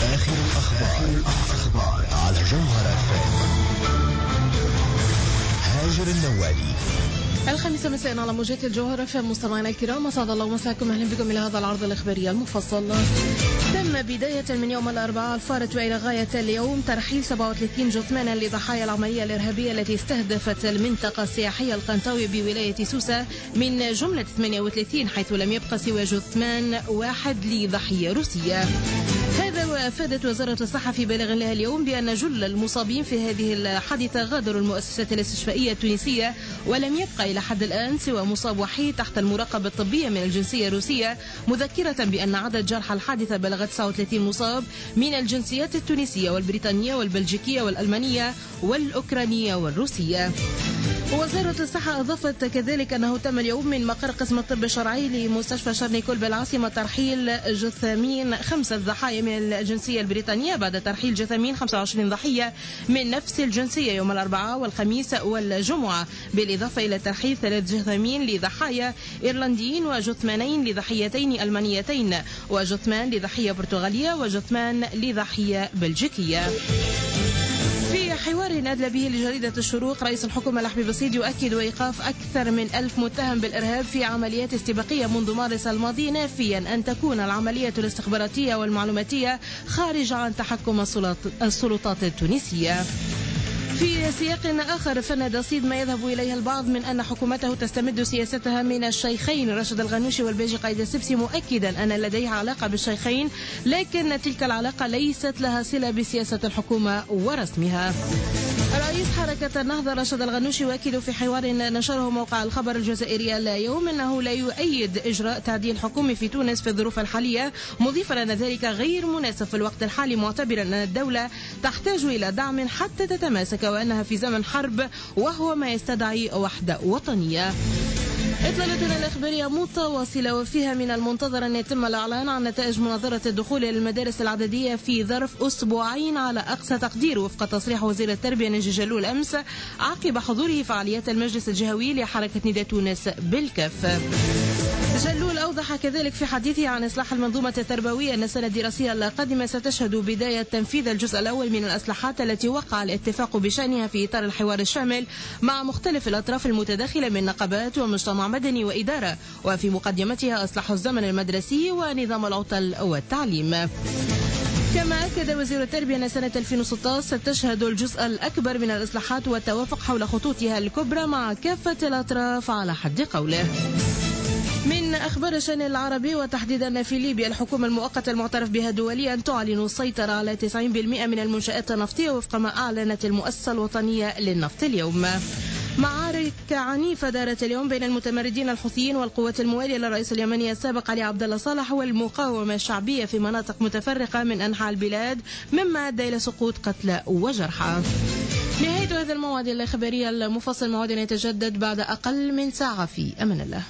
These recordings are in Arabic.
آخر الأخبار على جوهرة هاجر النوالي. الخميس مساء على موجات الجوهرة. مستمعينا الكرام، أسعد الله مساكم، أهلا بكم إلى هذا العرض الإخباري المفصل. تم بداية من يوم الأربعاء الفارط وإلى غاية اليوم ترحيل 37 جثمانا لضحايا العملية الإرهابية التي استهدفت المنطقة السياحية القنطاوي بولاية سوسة من جملة 38، حيث لم يبقى سوى جثمان واحد لضحية روسية. هذا وأفادت وزارة الصحة في بلاغ لها اليوم بأن جل المصابين في هذه الحادثة غادروا المؤسسات الاستشفائية التونسية، ولم يبقى إلى حد الآن سوى مصاب وحيد تحت المراقبة الطبية من الجنسية الروسية، مذكرة بأن عدد جرحى الحادثة بلغ 39 مصاب من الجنسيات التونسية والبريطانية والبلجيكية والألمانية والأوكرانية والروسية. وزارة الصحة أضافت كذلك أنه تم اليوم من مقر قسم الطب الشرعي لمستشفى شارنيكول بالعاصمة ترحيل جثامين 5 ضحايا من الجنسية البريطانية بعد ترحيل جثامين 25 ضحية من نفس الجنسية يوم الأربعاء والخميس والجمعة، بالإضافة إلى ترحيل 3 جثامين لضحايا إيرلنديين وجثمانين لضحيتين ألمانيتين وجثمان لضحية برتغالية وجثمان لضحية بلجيكية. في حوار أدلى به لجريدة الشروق، رئيس الحكومة لحبيب بسيط يؤكد إيقاف أكثر من 1000 متهم بالإرهاب في عمليات استباقية منذ مارس الماضي، نافيا أن تكون العملية الاستخباراتية والمعلوماتية خارج عن تحكم السلطات التونسية. في سياق آخر، فند صيد ما يذهب إليه البعض من أن حكومته تستمد سياستها من الشيخين راشد الغنوشي والباجي قايد السبسي، مؤكدا أن لديها علاقة بالشيخين، لكن تلك العلاقة ليست لها صلة بسياسة الحكومة ورسمها. رئيس حركة النهضة راشد الغنوشي يؤكد في حوار نشره موقع الخبر الجزائري اليوم أنه لا يؤيد إجراء تعديل حكومي في تونس في الظروف الحالية، مضيفا أن ذلك غير مناسب في الوقت الحالي، معتبرا أن الدولة تحتاج إلى دعم حتى تتماسك وأنها في زمن حرب وهو ما يستدعي وحدة وطنية. إطلالتنا الإخبارية متواصلة وفيها من المنتظر أن يتم الإعلان عن نتائج مناظرة الدخول إلى المدارس العددية في ظرف أسبوعين على أقصى تقدير، وفق تصريح وزير التربية نجي جلول أمس عقب حضوره فعاليات المجلس الجهوي لحركة نداء تونس بالكف. جلول أوضح كذلك في حديثه عن إصلاح المنظومة التربوية أن السنة الدراسية القادمة ستشهد بداية تنفيذ الجزء الأول من الإصلاحات التي وقع الاتفاق بشأنها في إطار الحوار الشامل مع مختلف الأطراف المتداخلة من نقابات ومجتمع مدني وإدارة، وفي مقدمتها إصلاح الزمن المدرسي ونظام العطل والتعليم. كما أكد وزير التربية أن سنة 2016 ستشهد الجزء الأكبر من الإصلاحات والتوافق حول خطوطها الكبرى مع كافة الأطراف على حد قوله. من أخبار الشأن العربي وتحديدا في ليبيا، الحكومة المؤقتة المعترف بها دوليا تعلن السيطرة على 90% من المنشآت النفطية وفق ما أعلنت المؤسسة الوطنية للنفط اليوم. معارك عنيفة دارت اليوم بين المتمردين الحوثيين والقوات الموالية للرئيس اليمني السابق علي عبد الله صالح والمقاومة الشعبية في مناطق متفرقة من أنحاء البلاد، مما أدى إلى سقوط قتلى وجرحى. نهاية هذا الموعد الإخباري المفصل، موعد يتجدد بعد أقل من ساعة. في أمان الله.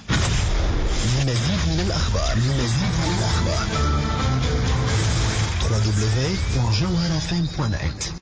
مزيد من الأخبار www.jawharafm.net